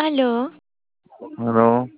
Aló, Bueno,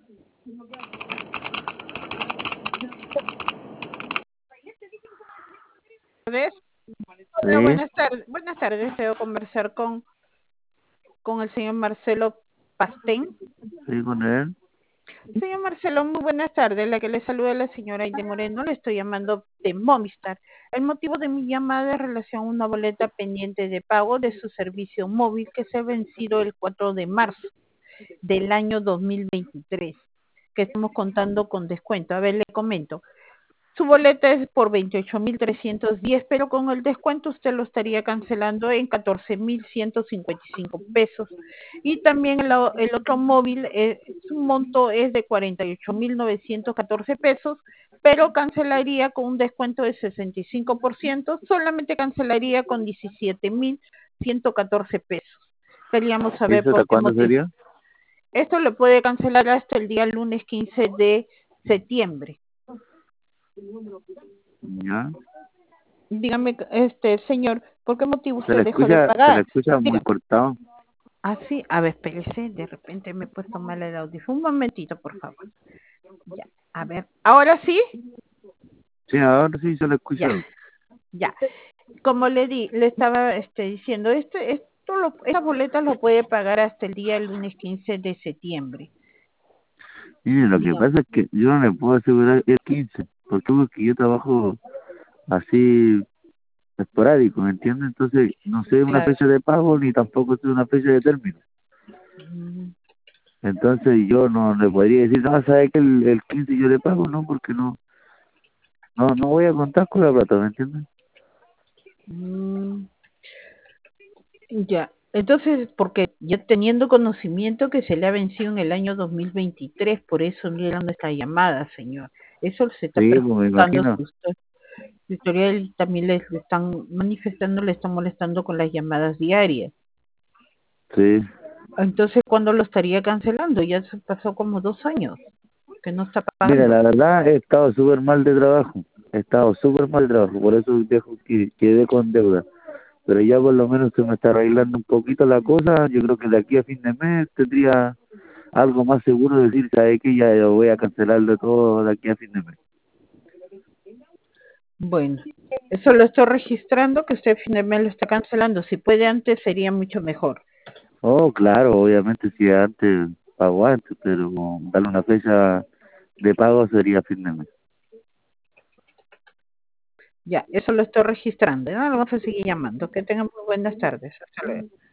Tardes. Hola, sí, buenas tardes. Buenas tardes. Deseo conversar con el señor Marcelo Pastén. sí, con él. Señor Marcelo, muy buenas tardes. La que le saluda es la señora Aide Moreno. Le estoy llamando de Movistar. El motivo de mi llamada es relación a una boleta pendiente de pago de su servicio móvil que se ha vencido el 4 de marzo del año 2023, que estamos contando con descuento. A ver, le comento. Su boleta es por 28.310, pero con el descuento usted lo estaría cancelando en 14.155 pesos. Y también el otro móvil, su monto es de 48.914 pesos, pero cancelaría con un descuento de 65%, solamente cancelaría con 17.114 pesos. Queríamos ¿Y saber eso hasta por qué cuándo motivo. sería? Esto lo puede cancelar hasta el día lunes 15 de septiembre. Ya. Dígame, señor, ¿por qué motivo Se usted le dejó de se le pagar? escucha muy Diga, cortado. sí, a ver, espérese, de repente me he puesto mal el audio. Un momentito, por favor. Ya, a ver, ¿ahora sí? Sí, ahora sí se le escucha. Ya, ya. Como le estaba diciendo, esta boleta lo puede pagar hasta el día lunes 15 de septiembre. Mire, lo que Dígame. pasa es que yo no le puedo asegurar el 15, porque yo trabajo así esporádico, ¿me entiende? Entonces no sé una Claro. fecha de pago ni tampoco sé una fecha de término. Mm, Entonces yo no le podría decir, no, ¿sabe que el 15 yo le pago? No, porque no voy a contar con la plata, ¿me entiende? mm, ya. Entonces, porque ya teniendo conocimiento que se le ha vencido en el año 2023, por eso no era nuestra llamada, señor. Eso se está Sí, pues me perjudicando imagino. si usted. Su historial también le están manifestando, le están molestando con las llamadas diarias. Sí. Entonces, ¿cuándo lo estaría cancelando? Ya se pasó como 2 años que no está Mira, pagando. la verdad he estado súper mal de trabajo, he estado súper mal de trabajo, por eso dejo que quedé con deuda. Pero ya por lo menos se me está arreglando un poquito la cosa, yo creo que de aquí a fin de mes tendría algo más seguro de decir, ¿sabe que ya lo voy a cancelar de todo de aquí a fin de mes? Bueno, eso lo estoy registrando, que usted finalmente lo está cancelando. Si puede antes, sería mucho mejor. Oh, claro, obviamente si antes pago antes, pero darle una fecha de pago sería fin de mes. Ya, eso lo estoy registrando. ¿No? Lo vamos a seguir llamando. Que tengan muy buenas tardes. Hasta luego.